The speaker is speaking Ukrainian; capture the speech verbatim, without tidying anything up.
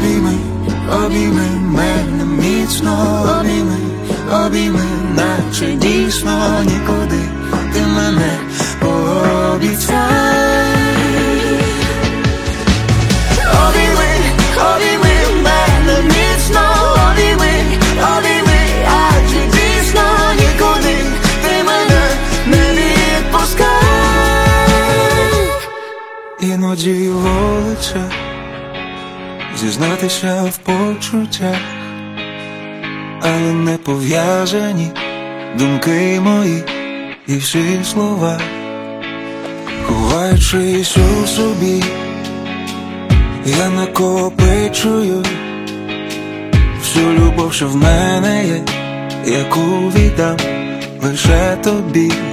обійми, обійми мене міцно, обійми, обійми, наче дійсно нікуди ти мене пообіцяй. Обійми, обійми мене міцно, обійми, обійми, адже дійсно нікуди ти мене не відпускай. Іноді волиться зізнатися в почуттях, але не пов'язані думки мої і всі слова, ховаючись у собі, я накопичую всю любов, що в мене є, яку віддам лише тобі.